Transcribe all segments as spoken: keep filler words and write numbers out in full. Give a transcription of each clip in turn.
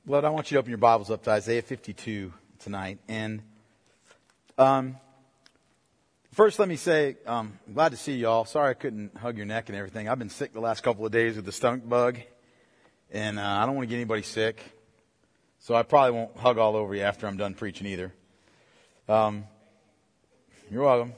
Blood, I want you to open your Bibles up to Isaiah fifty-two tonight. And um, first, let me say, um, I'm glad to see y'all. Sorry I couldn't hug your neck and everything. I've been sick the last couple of days with the stomach bug. And uh, I don't want to get anybody sick. So I probably won't hug all over you after I'm done preaching either. Um, you're welcome.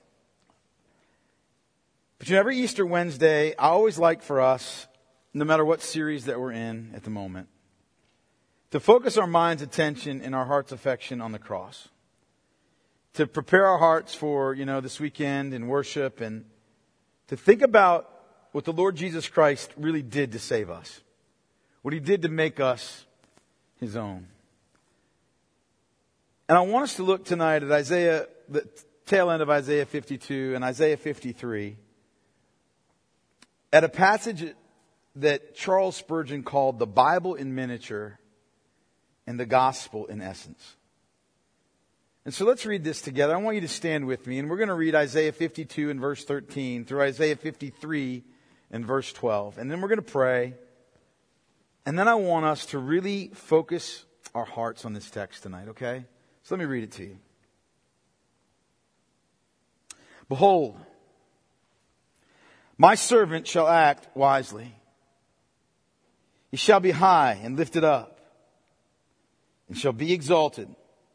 But you know, every Easter Wednesday, I always like for us, no matter what series that we're in at the moment, to focus our mind's attention and our heart's affection on the cross. To prepare our hearts for, you know, this weekend and worship, and to think about what the Lord Jesus Christ really did to save us. What He did to make us His own. And I want us to look tonight at Isaiah, the tail end of Isaiah fifty-two and Isaiah fifty-three, at a passage that Charles Spurgeon called the Bible in miniature and the gospel in essence. And so let's read this together. I want you to stand with me, and we're going to read Isaiah fifty-two and verse thirteen through Isaiah fifty-three and verse twelve. And then we're going to pray. And then I want us to really focus our hearts on this text tonight, okay? So let me read it to you. Behold, my servant shall act wisely. He shall be high and lifted up, and shall be exalted.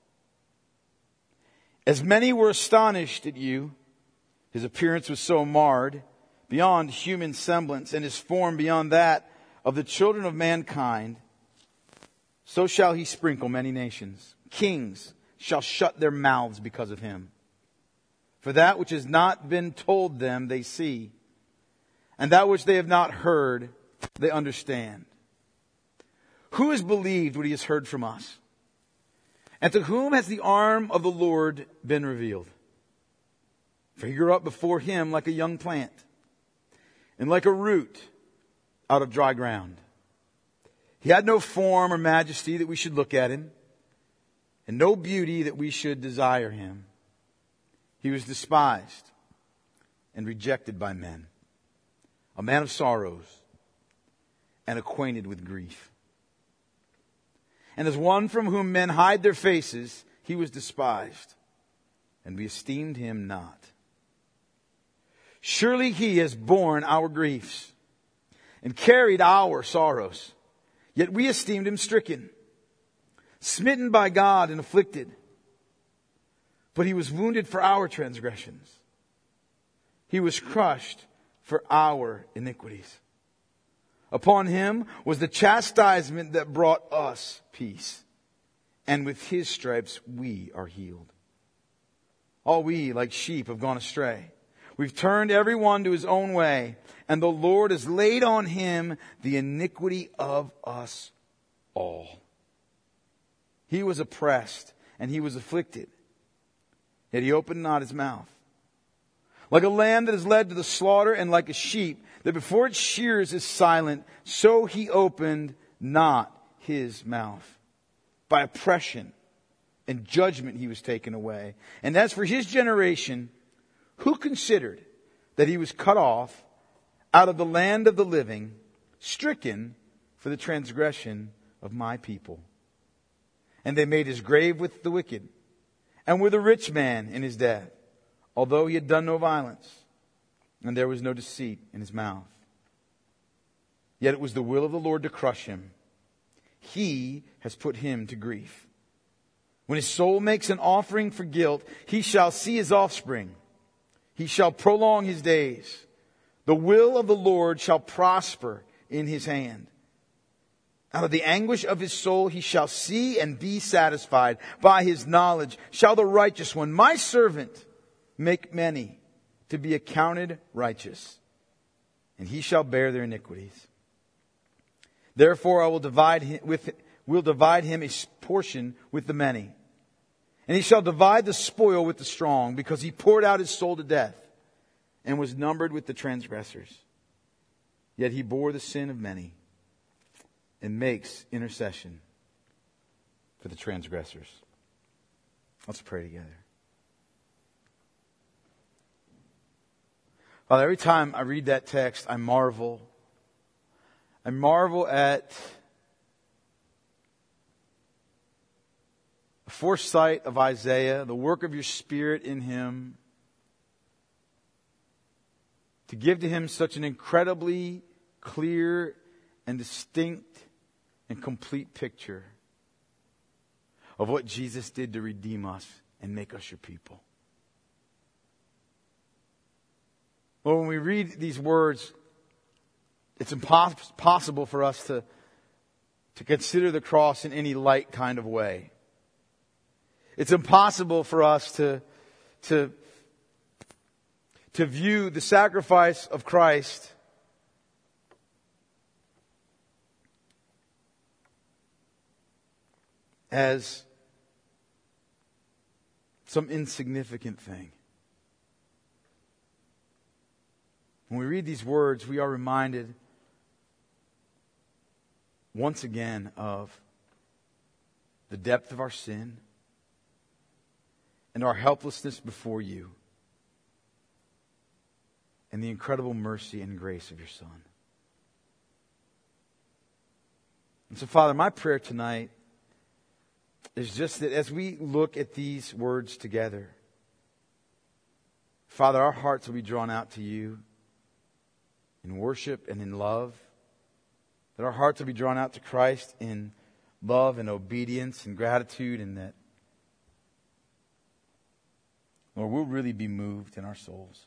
As many were astonished at you, his appearance was so marred, beyond human semblance, and his form beyond that of the children of mankind, so shall he sprinkle many nations. Kings shall shut their mouths because of him. For that which has not been told them they see, and that which they have not heard they understand. Who has believed what he has heard from us? And to whom has the arm of the Lord been revealed? For he grew up before him like a young plant, and like a root out of dry ground. He had no form or majesty that we should look at him, and no beauty that we should desire him. He was despised and rejected by men, a man of sorrows and acquainted with grief. And as one from whom men hide their faces, he was despised, and we esteemed him not. Surely he has borne our griefs and carried our sorrows. Yet we esteemed him stricken, smitten by God and afflicted. But he was wounded for our transgressions. He was crushed for our iniquities. Upon him was the chastisement that brought us peace. And with his stripes we are healed. All we, like sheep, have gone astray. We've turned every one to his own way. And the Lord has laid on him the iniquity of us all. He was oppressed and he was afflicted, yet he opened not his mouth. Like a lamb that is led to the slaughter, and like a sheep that before its shears is silent, so he opened not his mouth. By oppression and judgment he was taken away. And as for his generation, who considered that he was cut off out of the land of the living, stricken for the transgression of my people? And they made his grave with the wicked, and with a rich man in his death, although he had done no violence, and there was no deceit in his mouth. Yet it was the will of the Lord to crush him. He has put him to grief. When his soul makes an offering for guilt, he shall see his offspring. He shall prolong his days. The will of the Lord shall prosper in his hand. Out of the anguish of his soul he shall see and be satisfied. By his knowledge shall the righteous one, my servant, make many to be accounted righteous, and he shall bear their iniquities. Therefore I will divide him with will divide him a portion with the many, and he shall divide the spoil with the strong, because he poured out his soul to death and was numbered with the transgressors. Yet he bore the sin of many and makes intercession for the transgressors. Let's pray together. Father, every time I read that text, I marvel. I marvel at foresight of Isaiah, the work of your Spirit in him, to give to him such an incredibly clear and distinct and complete picture of what Jesus did to redeem us and make us your people. Well, when we read these words, it's impossible for us to, to consider the cross in any light kind of way. It's impossible for us to, to, to view the sacrifice of Christ as some insignificant thing. When we read these words, we are reminded once again of the depth of our sin and our helplessness before you, and the incredible mercy and grace of your Son. And so, Father, my prayer tonight is just that as we look at these words together, Father, our hearts will be drawn out to you in worship and in love. That our hearts will be drawn out to Christ in love and obedience and gratitude, and that, Lord, we'll really be moved in our souls.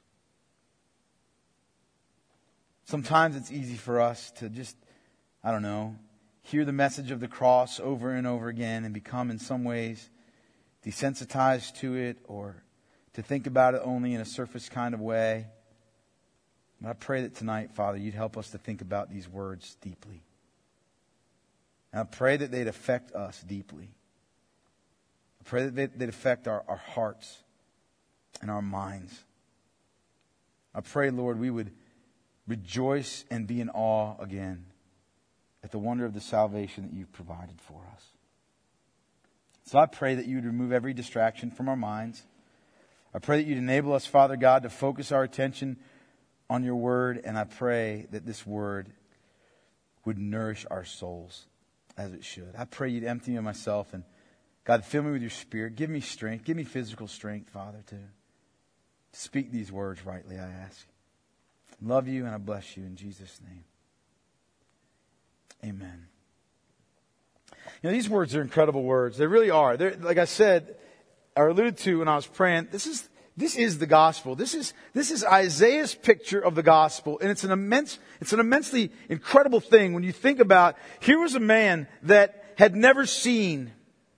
Sometimes it's easy for us to just, I don't know, hear the message of the cross over and over again and become in some ways desensitized to it, or to think about it only in a surface kind of way. And I pray that tonight, Father, you'd help us to think about these words deeply. And I pray that they'd affect us deeply. I pray that they'd affect our, our hearts and our minds. I pray, Lord, we would rejoice and be in awe again at the wonder of the salvation that you've provided for us. So I pray that you would remove every distraction from our minds. I pray that you'd enable us, Father God, to focus our attention on your word, and I pray that this word would nourish our souls as it should. I pray you'd empty me of myself, and God, fill me with your Spirit. Give me strength. Give me physical strength, Father, to speak these words rightly, I ask. I love you, and I bless you in Jesus' name. Amen. You know, these words are incredible words. They really are. They're, like I said, or alluded to when I was praying, this is This is the gospel. This is, this is Isaiah's picture of the gospel. And it's an immense, it's an immensely incredible thing when you think about, here was a man that had never seen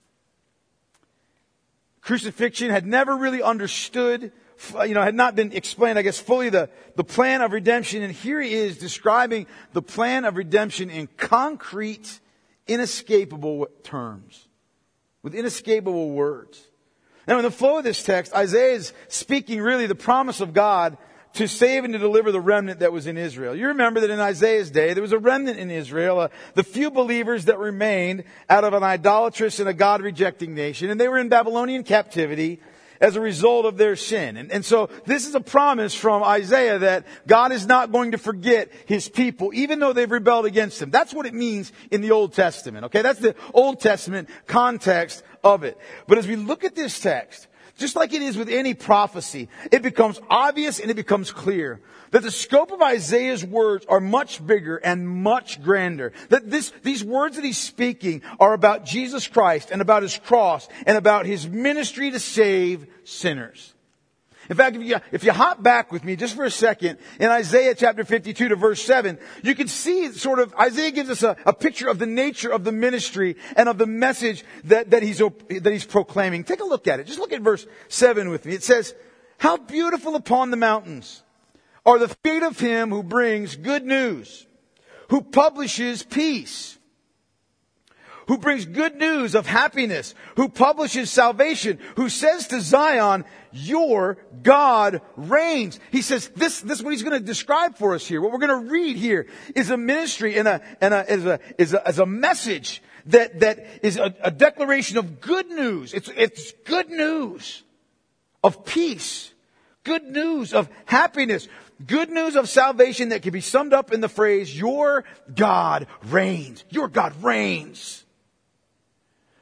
crucifixion, had never really understood, you know, had not been explained, I guess, fully the, the plan of redemption. And here he is describing the plan of redemption in concrete, inescapable terms, with inescapable words. Now, in the flow of this text, Isaiah is speaking really the promise of God to save and to deliver the remnant that was in Israel. You remember that in Isaiah's day, there was a remnant in Israel, uh, the few believers that remained out of an idolatrous and a God-rejecting nation, and they were in Babylonian captivity as a result of their sin. And, and so this is a promise from Isaiah that God is not going to forget his people, even though they've rebelled against him. That's what it means in the Old Testament. Okay, that's the Old Testament context of it. But as we look at this text, just like it is with any prophecy, it becomes obvious and it becomes clear that the scope of Isaiah's words are much bigger and much grander. That this, these words that he's speaking are about Jesus Christ and about his cross and about his ministry to save sinners. In fact, if you, if you hop back with me just for a second in Isaiah chapter fifty-two to verse seven, you can see sort of, Isaiah gives us a, a picture of the nature of the ministry and of the message that, that he's, that he's proclaiming. Take a look at it. Just look at verse seven with me. It says, "How beautiful upon the mountains are the feet of him who brings good news, who publishes peace, who brings good news of happiness, who publishes salvation, who says to Zion, your God reigns." He says this, this is what he's going to describe for us here. What we're going to read here is a ministry and a, and a, is a, is a, is a message that, that is a, a declaration of good news. It's, it's good news of peace, good news of happiness, good news of salvation that can be summed up in the phrase, your God reigns. Your God reigns.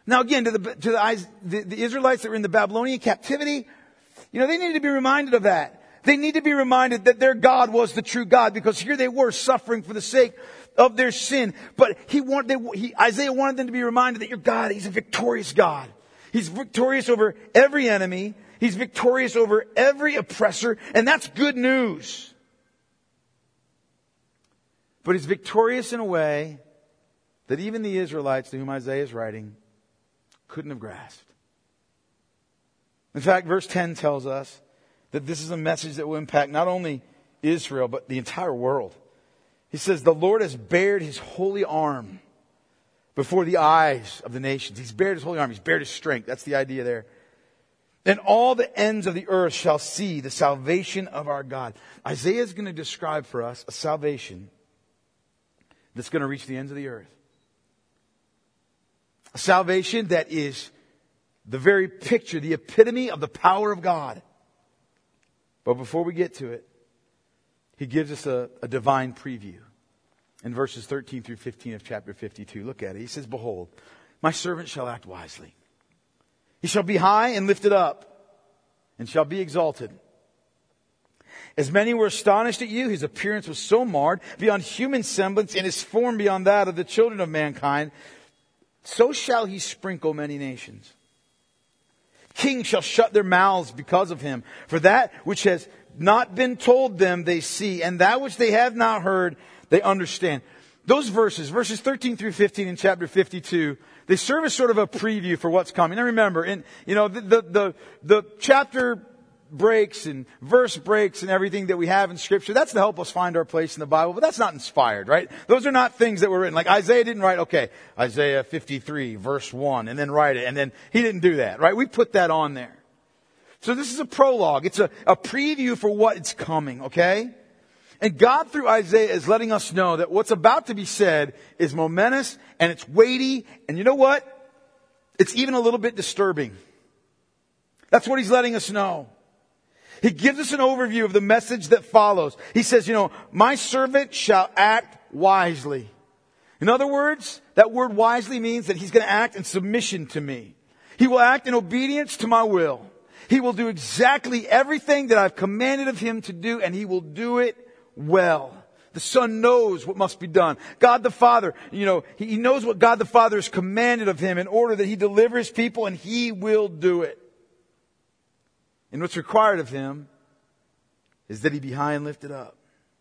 Now again, to the, to the, the, the Israelites that were in the Babylonian captivity, you know, they needed to be reminded of that. They need to be reminded that their God was the true God, because here they were suffering for the sake of their sin. But he wanted, they, he, Isaiah wanted them to be reminded that your God, He's a victorious God. He's victorious over every enemy. He's victorious over every oppressor. And that's good news. But He's victorious in a way that even the Israelites to whom Isaiah is writing couldn't have grasped. In fact, verse ten tells us that this is a message that will impact not only Israel, but the entire world. He says, the Lord has bared His holy arm before the eyes of the nations. He's bared His holy arm. He's bared His strength. That's the idea there. And all the ends of the earth shall see the salvation of our God. Isaiah is going to describe for us a salvation that's going to reach the ends of the earth. A salvation that is the very picture, the epitome of the power of God. But before we get to it, he gives us a, a divine preview in verses thirteen through fifteen of chapter fifty-two. Look at it. He says, behold, my servant shall act wisely. He shall be high and lifted up, and shall be exalted. As many were astonished at you, his appearance was so marred, beyond human semblance, and his form beyond that of the children of mankind. So shall he sprinkle many nations. Kings shall shut their mouths because of him. For that which has not been told them they see, and that which they have not heard they understand. Those verses, verses thirteen through fifteen in chapter fifty-two, they serve as sort of a preview for what's coming. Now remember, in, you know, the, the, the, the chapter breaks and verse breaks and everything that we have in Scripture, that's to help us find our place in the Bible, but that's not inspired, right? Those are not things that were written. Like Isaiah didn't write, okay, Isaiah fifty-three, verse one, and then write it, and then he didn't do that, right? We put that on there. So this is a prologue. It's a, a preview for what's coming, okay? And God through Isaiah is letting us know that what's about to be said is momentous and it's weighty, and you know what? It's even a little bit disturbing. That's what He's letting us know. He gives us an overview of the message that follows. He says, you know, my servant shall act wisely. In other words, that word wisely means that he's going to act in submission to me. He will act in obedience to my will. He will do exactly everything that I've commanded of him to do, and he will do it well. The Son knows what must be done. God the Father, you know, he knows what God the Father has commanded of him in order that he deliver his people, and he will do it. And what's required of him is that he be high and lifted up.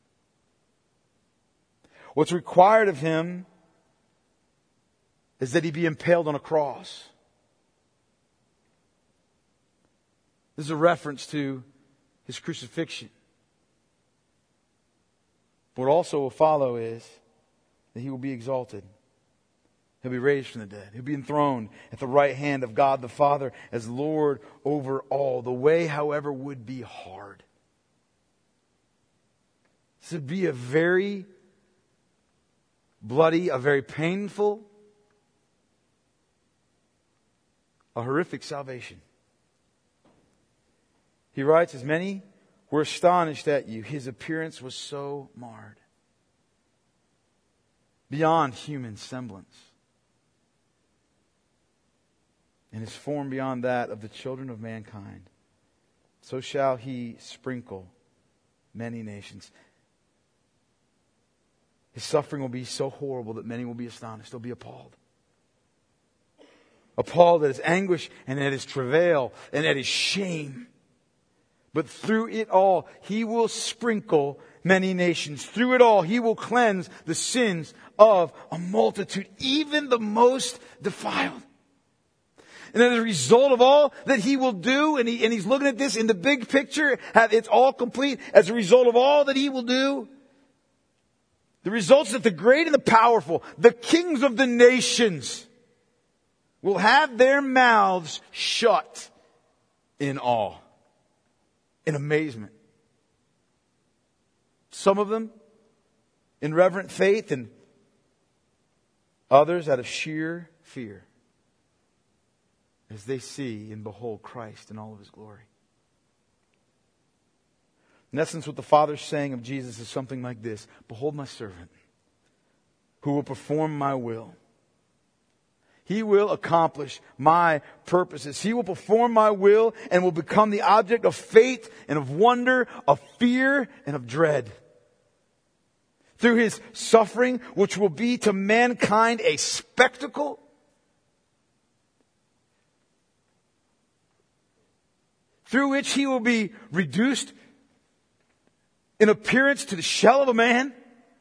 What's required of him is that he be impaled on a cross. This is a reference to his crucifixion. What also will follow is that he will be exalted. He'll be raised from the dead. He'll be enthroned at the right hand of God the Father as Lord over all. The way, however, would be hard. This would be a very bloody, a very painful, a horrific salvation. He writes, as many were astonished at you, his appearance was so marred, beyond human semblance, and his form beyond that of the children of mankind. So shall he sprinkle many nations. His suffering will be so horrible that many will be astonished. They'll be appalled. Appalled at his anguish and at his travail and at his shame. But through it all, he will sprinkle many nations. Through it all, he will cleanse the sins of a multitude, even the most defiled. And as a result of all that he will do, and, he, and he's looking at this in the big picture, it's all complete. As a result of all that he will do, the results that the great and the powerful, the kings of the nations, will have their mouths shut in awe, in amazement. Some of them in reverent faith, and others out of sheer fear, as they see and behold Christ in all of his glory. In essence, what the Father's saying of Jesus is something like this: behold my servant, who will perform my will. He will accomplish my purposes. He will perform my will and will become the object of faith and of wonder, of fear and of dread. Through his suffering, which will be to mankind a spectacle, through which he will be reduced in appearance to the shell of a man,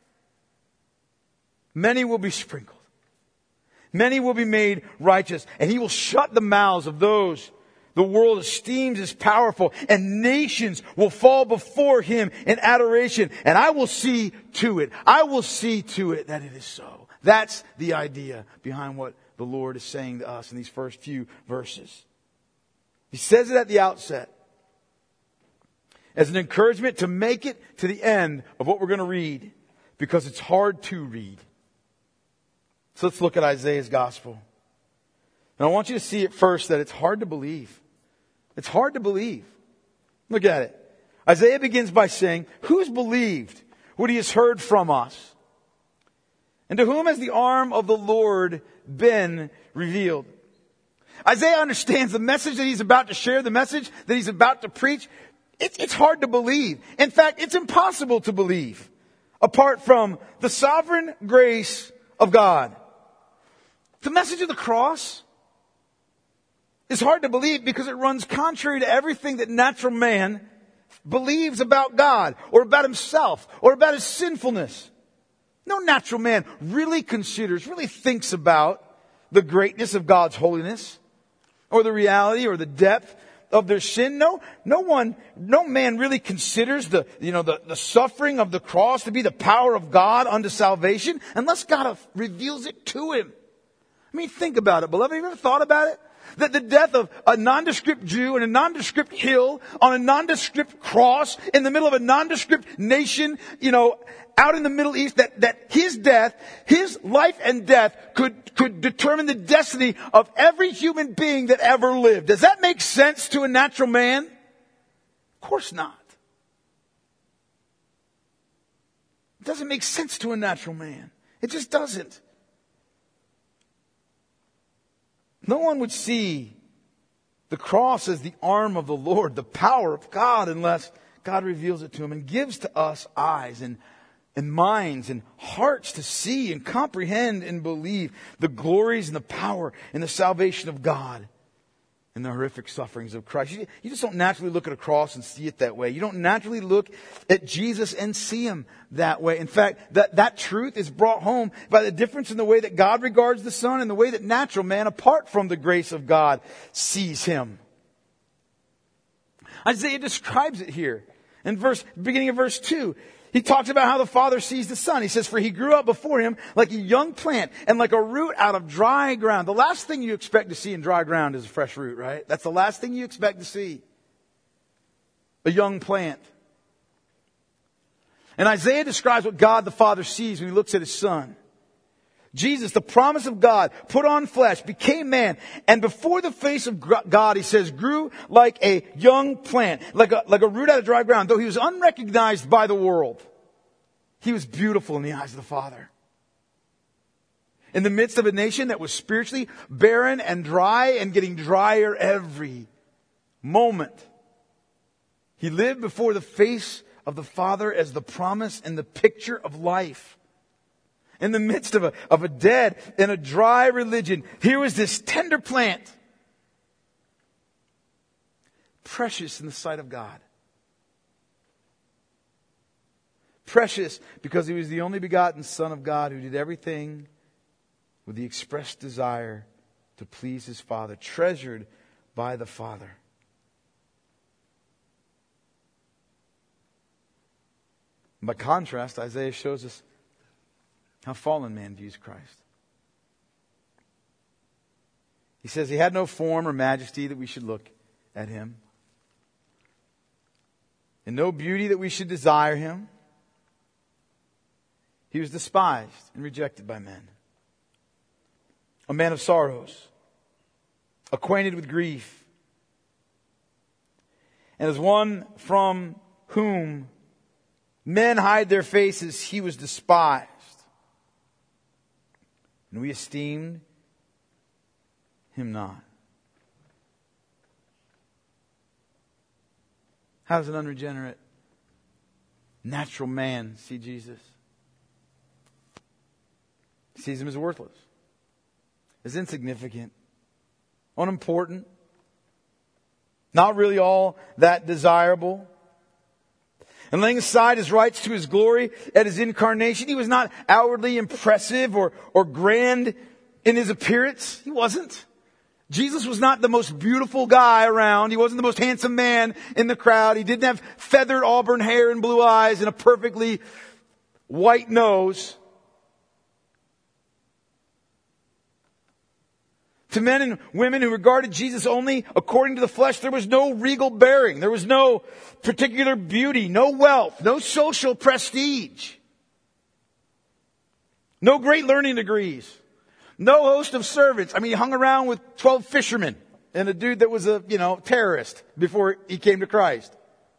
many will be sprinkled. Many will be made righteous, and he will shut the mouths of those the world esteems as powerful, and nations will fall before him in adoration, and I will see to it. I will see to it that it is so. That's the idea behind what the Lord is saying to us in these first few verses. He says it at the outset as an encouragement to make it to the end of what we're going to read, because it's hard to read. So let's look at Isaiah's gospel. And I want you to see at first that it's hard to believe. It's hard to believe. Look at it. Isaiah begins by saying, who's believed what he has heard from us? And to whom has the arm of the Lord been revealed? Isaiah understands the message that he's about to share, the message that he's about to preach. It's, it's hard to believe. In fact, it's impossible to believe apart from the sovereign grace of God. The message of the cross is hard to believe because it runs contrary to everything that natural man believes about God or about himself or about his sinfulness. No natural man really considers, really thinks about the greatness of God's holiness or the reality or the depth of their sin. No, no one, no man really considers the, you know, the, the suffering of the cross to be the power of God unto salvation unless God reveals it to him. I mean, think about it, beloved. Have you ever thought about it? That the death of a nondescript Jew in a nondescript hill on a nondescript cross in the middle of a nondescript nation, you know, out in the Middle East, that, that his death, his life and death could, could determine the destiny of every human being that ever lived. Does that make sense to a natural man? Of course not. It doesn't make sense to a natural man. It just doesn't. No one would see the cross as the arm of the Lord, the power of God, unless God reveals it to him and gives to us eyes and, and minds and hearts to see and comprehend and believe the glories and the power and the salvation of God and the horrific sufferings of Christ. You, you just don't naturally look at a cross and see it that way. You don't naturally look at Jesus and see him that way. In fact, that, that truth is brought home by the difference in the way that God regards the Son and the way that natural man, apart from the grace of God, sees him. Isaiah describes it here in verse, beginning of verse two. He talks about how the Father sees the Son. He says, for he grew up before him like a young plant and like a root out of dry ground. The last thing you expect to see in dry ground is a fresh root, right? That's the last thing you expect to see. A young plant. And Isaiah describes what God the Father sees when he looks at his Son. Jesus, the promise of God, put on flesh, became man, and before the face of God, he says, grew like a young plant, like a, like a root out of dry ground. Though he was unrecognized by the world, he was beautiful in the eyes of the Father. In the midst of a nation that was spiritually barren and dry and getting drier every moment, he lived before the face of the Father as the promise and the picture of life. In the midst of a, of a dead and a dry religion, here was this tender plant, precious in the sight of God. Precious because he was the only begotten Son of God who did everything with the express desire to please his Father, treasured by the Father. By contrast, Isaiah shows us how fallen man views Christ. He says he had no form or majesty that we should look at him, and no beauty that we should desire him. He was despised and rejected by men, a man of sorrows, acquainted with grief, and as one from whom men hide their faces, he was despised. And we esteemed him not. How does an unregenerate, natural man see Jesus? He sees him as worthless, as insignificant, unimportant, not really all that desirable. And laying aside his rights to his glory at his incarnation, he was not outwardly impressive or, or grand in his appearance. He wasn't. Jesus was not the most beautiful guy around. He wasn't the most handsome man in the crowd. He didn't have feathered auburn hair and blue eyes and a perfectly white nose. To men and women who regarded Jesus only according to the flesh, there was no regal bearing. There was no particular beauty, no wealth, no social prestige, no great learning degrees, no host of servants. I mean, he hung around with twelve fishermen and a dude that was a, you know, terrorist before he came to Christ.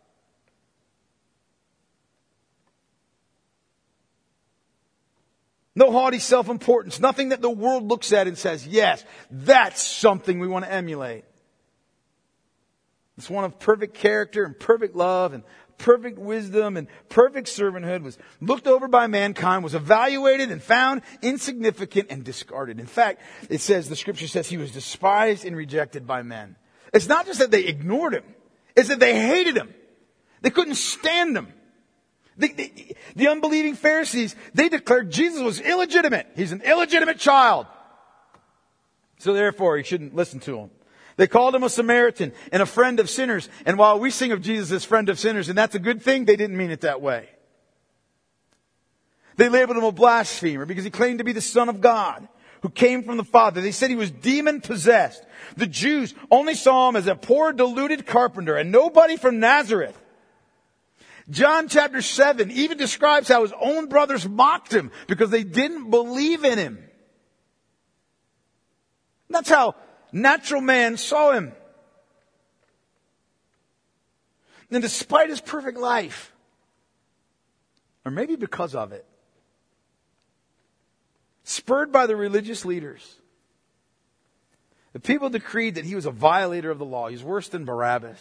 No haughty self-importance. Nothing that the world looks at and says, yes, that's something we want to emulate. It's one of perfect character and perfect love and perfect wisdom and perfect servanthood, was looked over by mankind, was evaluated and found insignificant and discarded. In fact, it says, the scripture says he was despised and rejected by men. It's not just that they ignored him. It's that they hated him. They couldn't stand him. The, the, the unbelieving Pharisees, they declared Jesus was illegitimate. He's an illegitimate child. So therefore, you shouldn't listen to him. They called him a Samaritan and a friend of sinners. And while we sing of Jesus as friend of sinners, and that's a good thing, they didn't mean it that way. They labeled him a blasphemer because he claimed to be the Son of God who came from the Father. They said he was demon-possessed. The Jews only saw him as a poor, deluded carpenter and nobody from Nazareth. John chapter seven even describes how his own brothers mocked him because they didn't believe in him. That's how natural man saw him. And despite his perfect life, or maybe because of it, spurred by the religious leaders, the people decreed that he was a violator of the law. He's worse than Barabbas.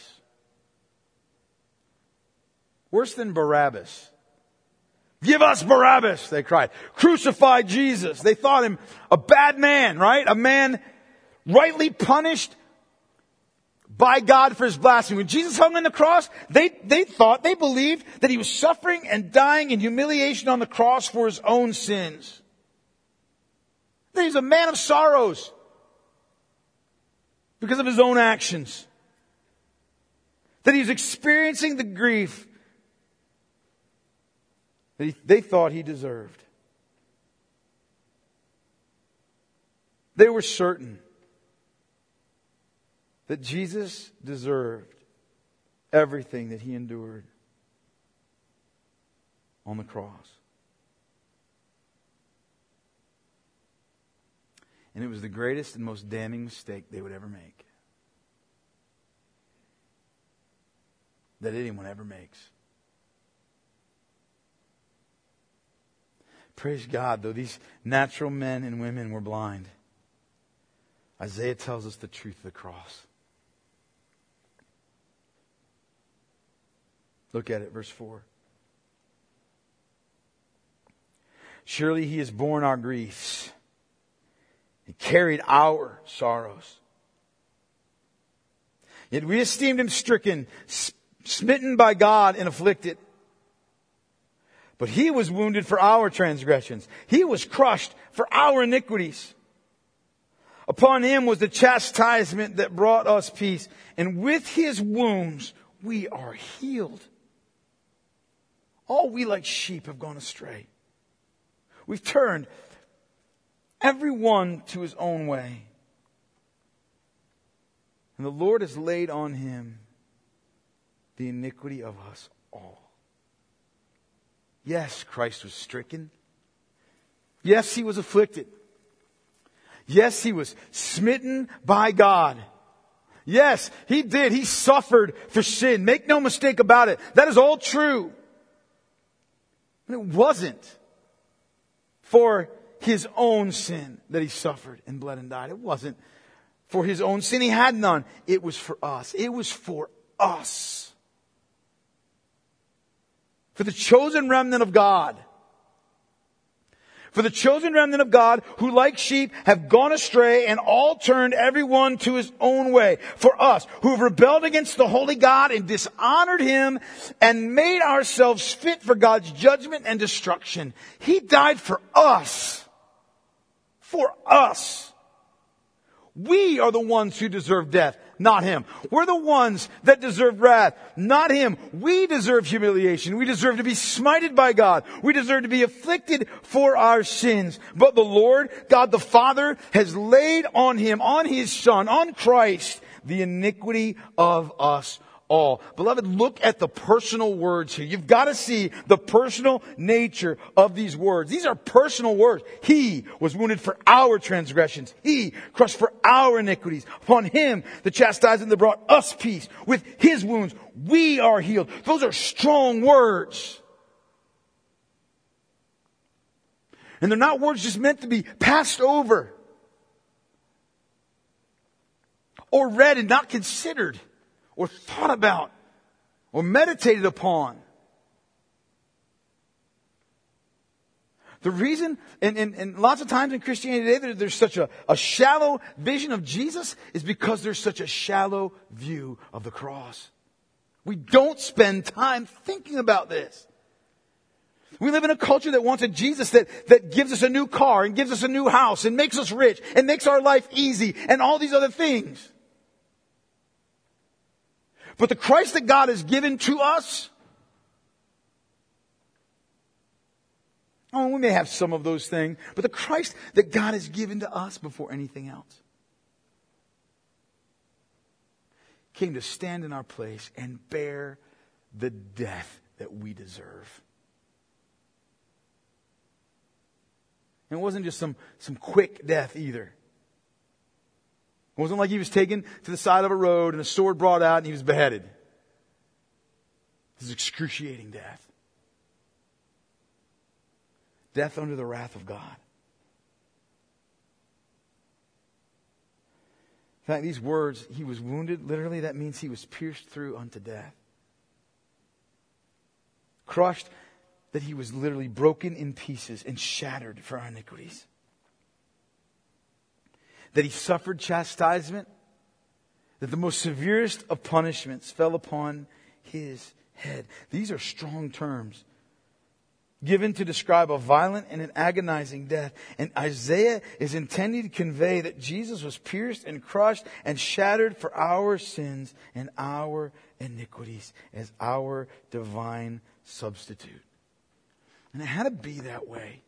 Worse than Barabbas. Give us Barabbas, they cried. Crucify Jesus. They thought him a bad man, right? A man rightly punished by God for his blasphemy. When Jesus hung on the cross, they, they thought, they believed that he was suffering and dying in humiliation on the cross for his own sins. That he's a man of sorrows because of his own actions. That he was experiencing the grief that he, they thought he deserved. They were certain that Jesus deserved everything that he endured on the cross. And it was the greatest and most damning mistake they would ever make. That anyone ever makes. Praise God, though these natural men and women were blind, Isaiah tells us the truth of the cross. Look at it, verse four. Surely he has borne our griefs. He carried our sorrows. Yet we esteemed him stricken, smitten by God and afflicted. But he was wounded for our transgressions. He was crushed for our iniquities. Upon him was the chastisement that brought us peace. And with his wounds we are healed. All we like sheep have gone astray. We've turned every one to his own way. And the Lord has laid on him the iniquity of us all. Yes, Christ was stricken. Yes, he was afflicted. Yes, he was smitten by God. Yes, he did. He suffered for sin. Make no mistake about it. That is all true. But it wasn't for his own sin that he suffered and bled and died. It wasn't For his own sin, he had none. It was for us. It was for us. For the chosen remnant of God. For the chosen remnant of God who, like sheep, have gone astray and all turned everyone to his own way. For us who have rebelled against the holy God and dishonored him and made ourselves fit for God's judgment and destruction. He died for us. For us. We are the ones who deserve death, not him. We're the ones that deserve wrath, not him. We deserve humiliation. We deserve to be smited by God. We deserve to be afflicted for our sins. But the Lord, God the Father, has laid on him, on his Son, on Christ, the iniquity of us all. Beloved, look at the personal words here. You've got to see the personal nature of these words. These are personal words. He was wounded for our transgressions. He crushed for our iniquities. Upon him, the chastisement that brought us peace. With his wounds, we are healed. Those are strong words. And they're not words just meant to be passed over or read and not considered, or thought about, or meditated upon. The reason, and, and, and lots of times in Christianity today, there, there's such a, a shallow vision of Jesus, is because there's such a shallow view of the cross. We don't spend time thinking about this. We live in a culture that wants a Jesus that, that gives us a new car, and gives us a new house, and makes us rich, and makes our life easy, and all these other things. But the Christ that God has given to us, oh, we may have some of those things, but the Christ that God has given to us before anything else came to stand in our place and bear the death that we deserve. And it wasn't just some, some quick death either. It wasn't like he was taken to the side of a road and a sword brought out and he was beheaded. This is excruciating death. Death under the wrath of God. In fact, these words, he was wounded, literally that means he was pierced through unto death. Crushed, that he was literally broken in pieces and shattered for our iniquities. That he suffered chastisement, that the most severest of punishments fell upon his head. These are strong terms given to describe a violent and an agonizing death. And Isaiah is intending to convey that Jesus was pierced and crushed and shattered for our sins and our iniquities as our divine substitute. And it had to be that way.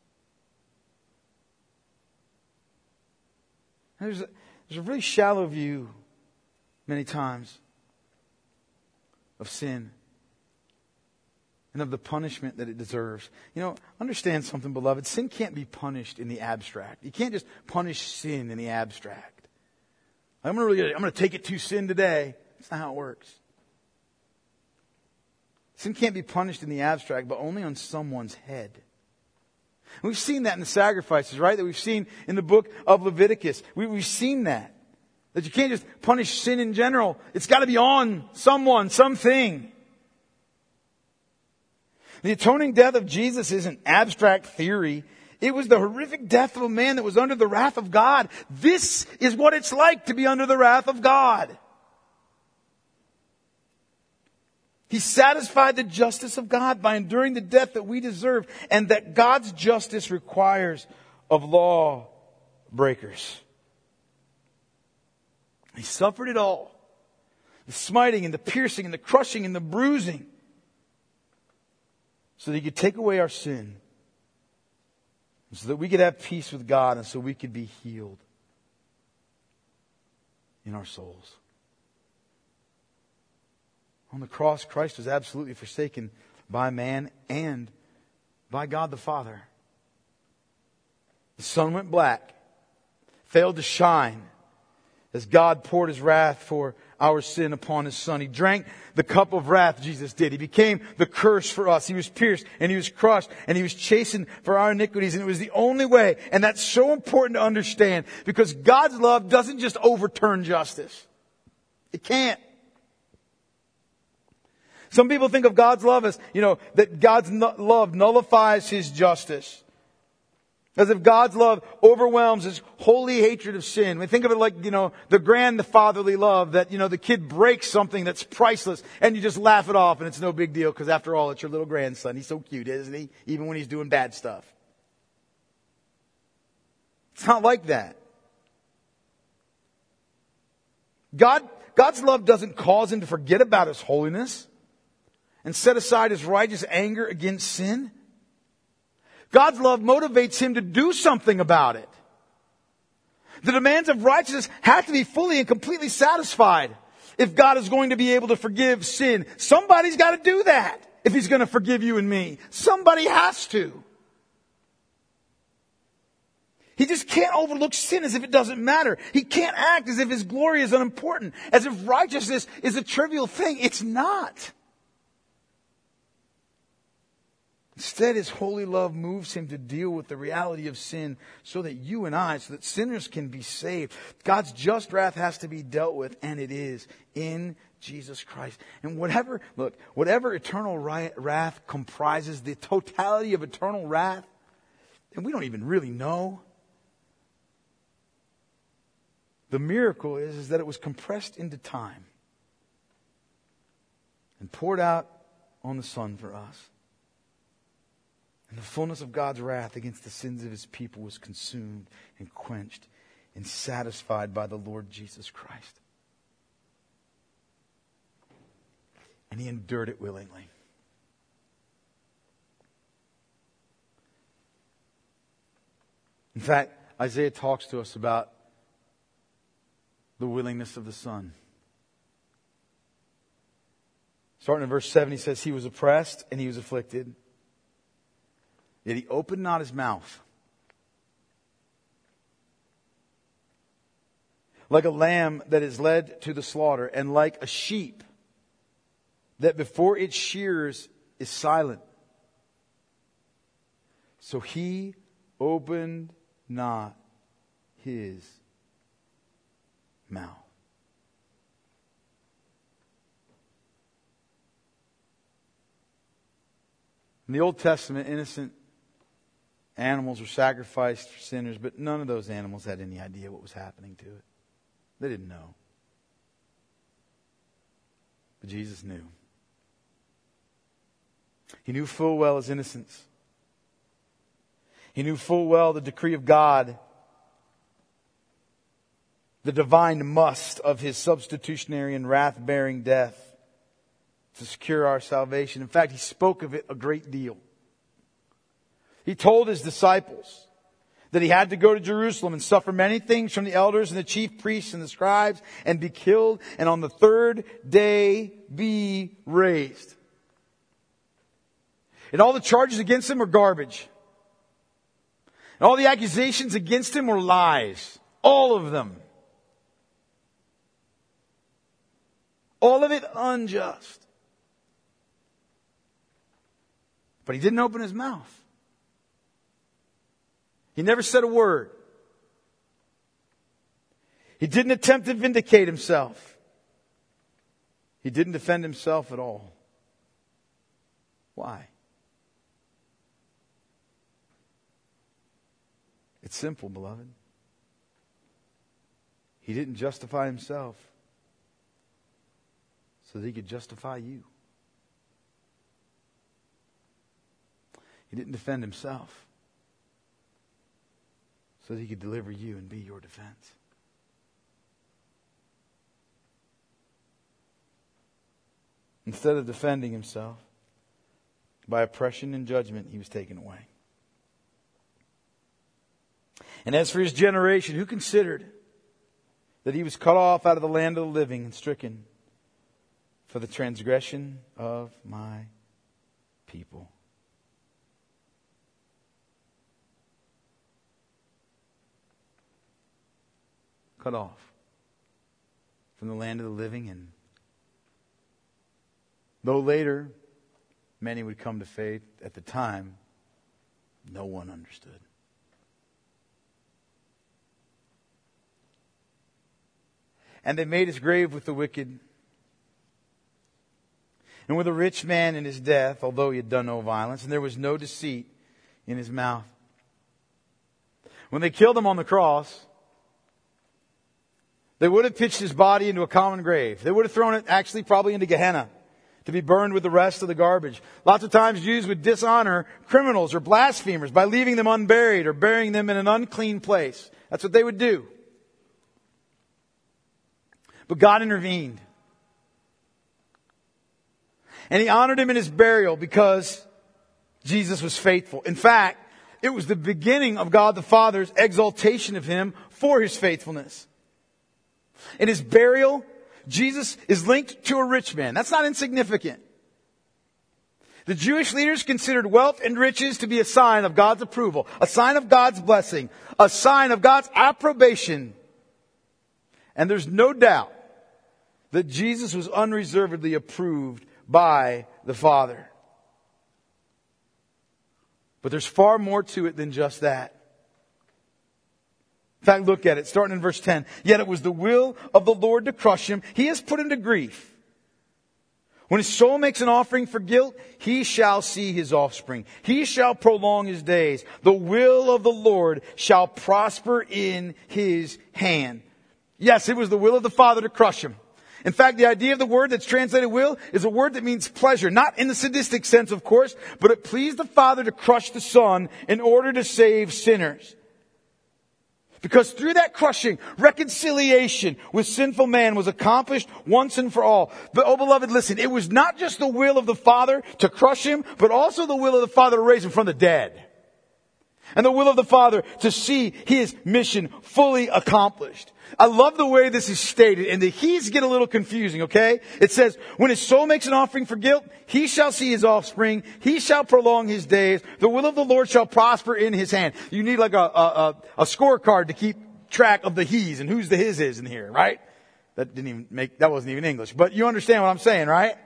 There's a, there's a really shallow view, many times, of sin and of the punishment that it deserves. You know, understand something, beloved. Sin can't be punished in the abstract. You can't just punish sin in the abstract. I'm going to really, I'm going to take it to sin today. That's not how it works. Sin can't be punished in the abstract, but only on someone's head. We've seen that in the sacrifices, right? That we've seen in the book of Leviticus. We, we've seen that. That you can't just punish sin in general. It's got to be on someone, something. The atoning death of Jesus isn't abstract theory. It was the horrific death of a man that was under the wrath of God. This is what it's like to be under the wrath of God. He satisfied the justice of God by enduring the death that we deserve and that God's justice requires of law breakers. He suffered it all. The smiting and the piercing and the crushing and the bruising. So that he could take away our sin. So that we could have peace with God and so we could be healed in our souls. On the cross, Christ was absolutely forsaken by man and by God the Father. The sun went black, failed to shine. as God poured His wrath for our sin upon His Son. He drank the cup of wrath, Jesus did. He became the curse for us. He was pierced and He was crushed and He was chastened for our iniquities. And it was the only way. And that's so important to understand, because God's love doesn't just overturn justice. It can't. Some people think of God's love as, you know, that God's love nullifies His justice. As if God's love overwhelms His holy hatred of sin. We think of it like, you know, the grandfatherly love that, you know, the kid breaks something that's priceless and you just laugh it off and it's no big deal because after all, it's your little grandson. He's so cute, isn't he? Even when he's doing bad stuff. It's not like that. God, God's love doesn't cause Him to forget about His holiness and set aside His righteous anger against sin. God's love motivates Him to do something about it. The demands of righteousness have to be fully and completely satisfied if God is going to be able to forgive sin. Somebody's got to do that if He's going to forgive you and me. Somebody has to. He just can't overlook sin as if it doesn't matter. He can't act as if His glory is unimportant, as if righteousness is a trivial thing. It's not. Instead, His holy love moves Him to deal with the reality of sin so that you and I, so that sinners can be saved. God's just wrath has to be dealt with, and it is in Jesus Christ. And whatever, look, whatever eternal wrath comprises, the totality of eternal wrath, and we don't even really know. The miracle is, is that it was compressed into time and poured out on the Son for us. And the fullness of God's wrath against the sins of His people was consumed and quenched and satisfied by the Lord Jesus Christ. And He endured it willingly. In fact, Isaiah talks to us about the willingness of the Son. Starting in verse seven, he says, He was oppressed and He was afflicted, yet He opened not His mouth. Like a lamb that is led to the slaughter, and like a sheep that before its shearers is silent, so He opened not His mouth. In the Old Testament, innocent animals were sacrificed for sinners, but none of those animals had any idea what was happening to it. They didn't know. But Jesus knew. He knew full well His innocence. He knew full well the decree of God, the divine must of His substitutionary and wrath-bearing death to secure our salvation. In fact, He spoke of it a great deal. He told His disciples that He had to go to Jerusalem and suffer many things from the elders and the chief priests and the scribes and be killed, and on the third day be raised. And all the charges against Him were garbage. And all the accusations against Him were lies. All of them. All of it unjust. But He didn't open His mouth. He never said a word. He didn't attempt to vindicate Himself. He didn't defend Himself at all. Why? It's simple, beloved. He didn't justify Himself so that He could justify you. He didn't defend Himself so that He could deliver you and be your defense. Instead of defending Himself, by oppression and judgment, He was taken away. And as for His generation, who considered that He was cut off out of the land of the living and stricken for the transgression of my people? Cut off. from the land of the living. And though later many would come to faith, at the time, no one understood. And they made his grave with the wicked, and with a rich man in his death, although he had done no violence, and there was no deceit in his mouth. When they killed him on the cross, they would have pitched his body into a common grave. They would have thrown it actually probably into Gehenna to be burned with the rest of the garbage. Lots of times Jews would dishonor criminals or blasphemers by leaving them unburied or burying them in an unclean place. That's what they would do. But God intervened. And he honored him in his burial because Jesus was faithful. In fact, it was the beginning of God the Father's exaltation of him for his faithfulness. In his burial, Jesus is linked to a rich man. That's not insignificant. The Jewish leaders considered wealth and riches to be a sign of God's approval, a sign of God's blessing, a sign of God's approbation. And there's no doubt that Jesus was unreservedly approved by the Father. But there's far more to it than just that. In fact, look at it, starting in verse ten. Yet it was the will of the Lord to crush him. He has put him to grief. When his soul makes an offering for guilt, he shall see his offspring. He shall prolong his days. The will of the Lord shall prosper in his hand. Yes, it was the will of the Father to crush him. In fact, the idea of the word that's translated will is a word that means pleasure. Not in the sadistic sense, of course, but it pleased the Father to crush the Son in order to save sinners. Because through that crushing, reconciliation with sinful man was accomplished once and for all. But, oh beloved, listen, it was not just the will of the Father to crush him, but also the will of the Father to raise him from the dead. And the will of the Father to see his mission fully accomplished. I love the way this is stated, and the he's get a little confusing, okay? It says, when his soul makes an offering for guilt, he shall see his offspring, he shall prolong his days, the will of the Lord shall prosper in his hand. You need like a, a, a, a scorecard to keep track of the he's and who's the his is in here, right? That didn't even make, that wasn't even English, but you understand what I'm saying, right?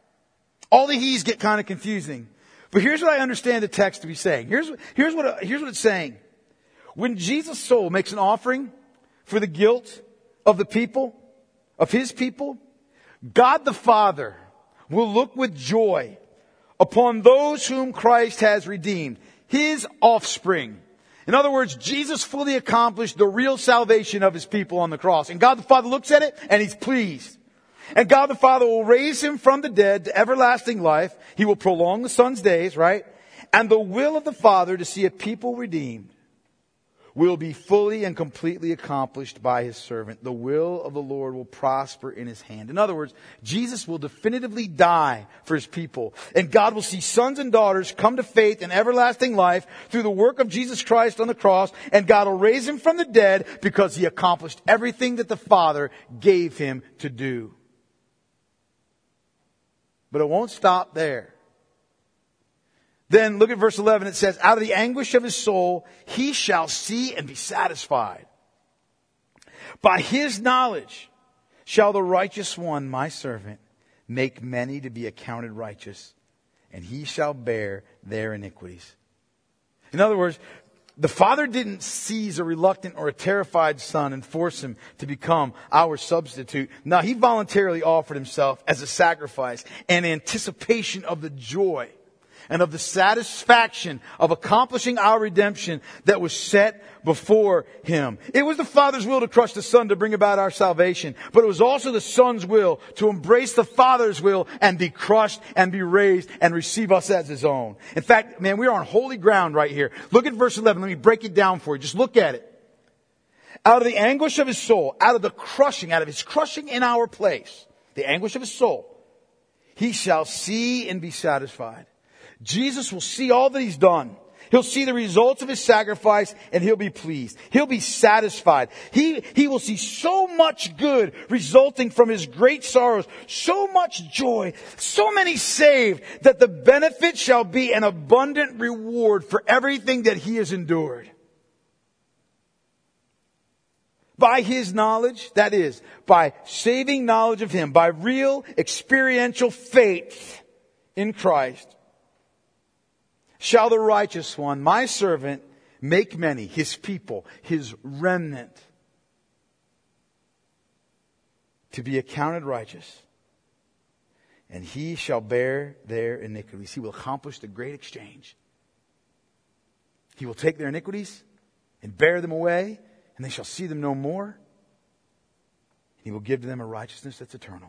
All the he's get kind of confusing. But here's what I understand the text to be saying. Here's, here's what, here's what it's saying. When Jesus' soul makes an offering for the guilt of the people, of his people, God the Father will look with joy upon those whom Christ has redeemed, his offspring. In other words, Jesus fully accomplished the real salvation of his people on the cross. And God the Father looks at it and he's pleased. And God the Father will raise him from the dead to everlasting life. He will prolong the Son's days, right? And the will of the Father to see a people redeemed will be fully and completely accomplished by his servant. The will of the Lord will prosper in his hand. In other words, Jesus will definitively die for his people. And God will see sons and daughters come to faith in everlasting life through the work of Jesus Christ on the cross. And God will raise him from the dead because he accomplished everything that the Father gave him to do. But it won't stop there. Then look at verse eleven. It says, out of the anguish of his soul, he shall see and be satisfied. By his knowledge shall the righteous one, my servant, make many to be accounted righteous, and he shall bear their iniquities. In other words, the Father didn't seize a reluctant or a terrified son and force him to become our substitute. No, he voluntarily offered himself as a sacrifice in anticipation of the joy and of the satisfaction of accomplishing our redemption that was set before him. It was the Father's will to crush the Son to bring about our salvation, but it was also the Son's will to embrace the Father's will and be crushed and be raised and receive us as his own. In fact, man, we are on holy ground right here. Look at verse eleven. Let me break it down for you. Just look at it. Out of the anguish of his soul, out of the crushing, out of his crushing in our place, the anguish of his soul, he shall see and be satisfied. Jesus will see all that he's done. He'll see the results of his sacrifice and he'll be pleased. He'll be satisfied. He, he will see so much good resulting from his great sorrows, so much joy, so many saved that the benefit shall be an abundant reward for everything that he has endured. By His knowledge, that is, by saving knowledge of Him, by real experiential faith in Christ, shall the righteous one, my servant, make many, His people, His remnant, to be accounted righteous. And He shall bear their iniquities. He will accomplish the great exchange. He will take their iniquities and bear them away, and they shall see them no more. He will give to them a righteousness that's eternal.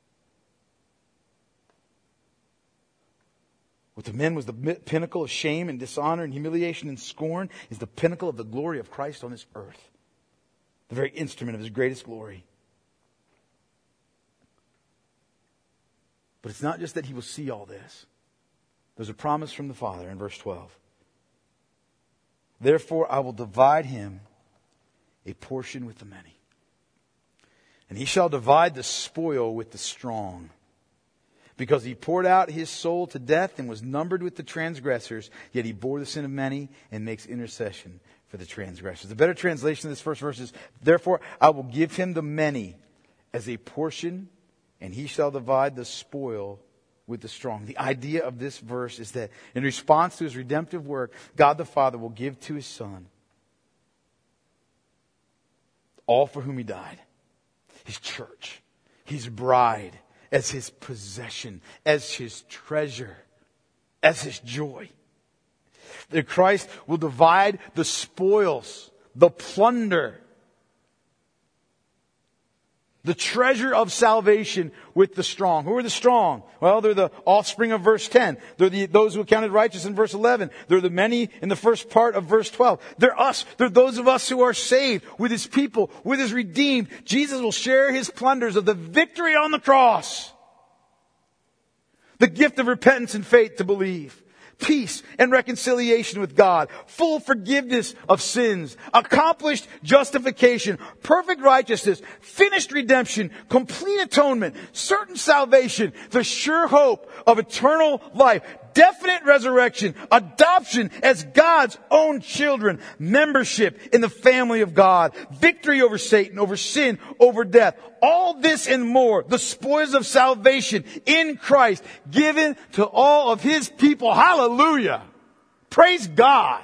What to men was the pinnacle of shame and dishonor and humiliation and scorn is the pinnacle of the glory of Christ on this earth. The very instrument of His greatest glory. But it's not just that He will see all this. There's a promise from the Father in verse twelve. Therefore I will divide him a portion with the many. And he shall divide the spoil with the strong. Because he poured out his soul to death and was numbered with the transgressors, yet he bore the sin of many and makes intercession for the transgressors. The better translation of this first verse is, therefore I will give him the many as a portion, and he shall divide the spoil with the strong. The idea of this verse is that in response to His redemptive work, God the Father will give to His Son all for whom He died. His church, His bride, as His possession, as His treasure, as His joy. That Christ will divide the spoils, the plunder, the treasure of salvation with the strong. Who are the strong? Well, they're the offspring of verse ten. They're the, those who are counted righteous in verse eleven. They're the many in the first part of verse twelve. They're us. They're those of us who are saved with His people, with His redeemed. Jesus will share His plunders of the victory on the cross. The gift of repentance and faith to believe. Peace and reconciliation with God, full forgiveness of sins, accomplished justification, perfect righteousness, finished redemption, complete atonement, certain salvation, the sure hope of eternal life, definite resurrection, adoption as God's own children, membership in the family of God, victory over Satan, over sin, over death. All this and more, the spoils of salvation in Christ, given to all of His people. Hallelujah! Praise God!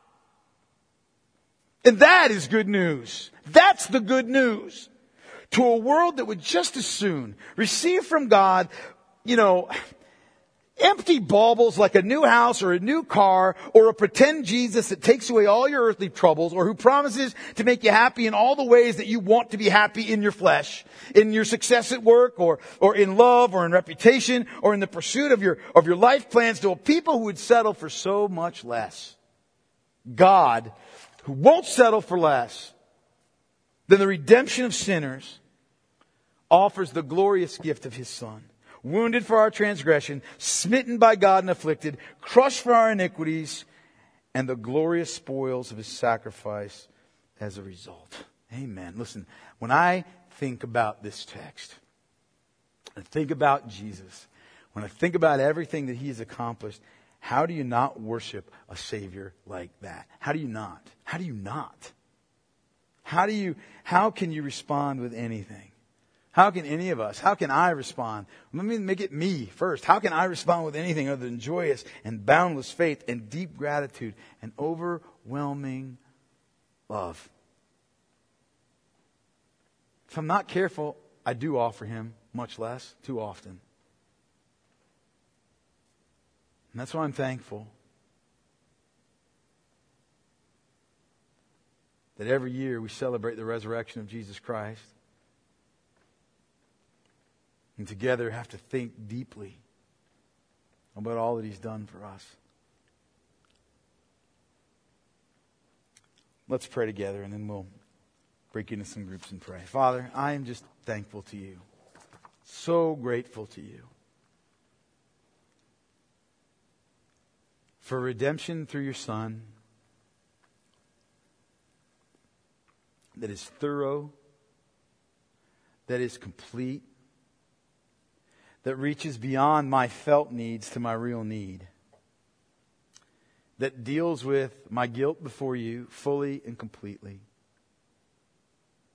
And that is good news. That's the good news. To a world that would just as soon receive from God, you know, empty baubles like a new house or a new car or a pretend Jesus that takes away all your earthly troubles or who promises to make you happy in all the ways that you want to be happy in your flesh, in your success at work or, or in love or in reputation or in the pursuit of your, of your life plans, to a people who would settle for so much less. God, who won't settle for less than the redemption of sinners, offers the glorious gift of His Son. Wounded for our transgression, smitten by God and afflicted, crushed for our iniquities, and the glorious spoils of His sacrifice as a result. Amen. Listen, when I think about this text, and think about Jesus, when I think about everything that He has accomplished, how do you not worship a Savior like that? How do you not? How do you not? How do you, how can you respond with anything? How can any of us, how can I respond? Let me make it me first. How can I respond with anything other than joyous and boundless faith and deep gratitude and overwhelming love? If I'm not careful, I do offer Him much less, too often. And that's why I'm thankful that every year we celebrate the resurrection of Jesus Christ. And together have to think deeply about all that He's done for us. Let's pray together and then we'll break into some groups and pray. Father, I am just thankful to You. So grateful to You. For redemption through Your Son that is thorough, that is complete, that reaches beyond my felt needs to my real need, that deals with my guilt before You fully and completely.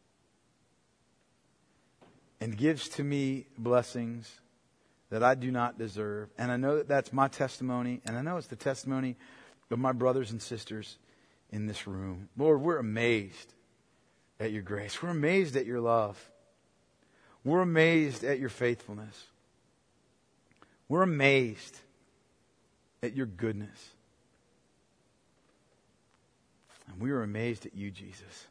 and gives to me blessings that I do not deserve. And I know that that's my testimony, and I know it's the testimony of my brothers and sisters in this room. Lord, we're amazed at your grace. We're amazed at your love. We're amazed at your faithfulness. We're amazed at your goodness. And we are amazed at you, Jesus.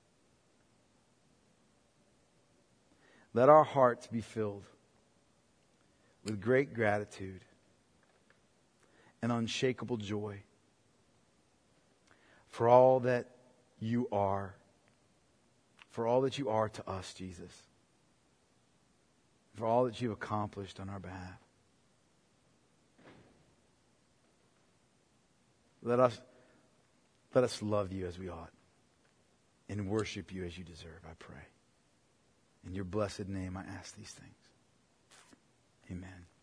Let our hearts be filled with great gratitude and unshakable joy for all that you are, for all that you are to us, Jesus, for all that you've accomplished on our behalf. Let us, let us love you as we ought and worship you as you deserve, I pray. In your blessed name I ask these things. Amen.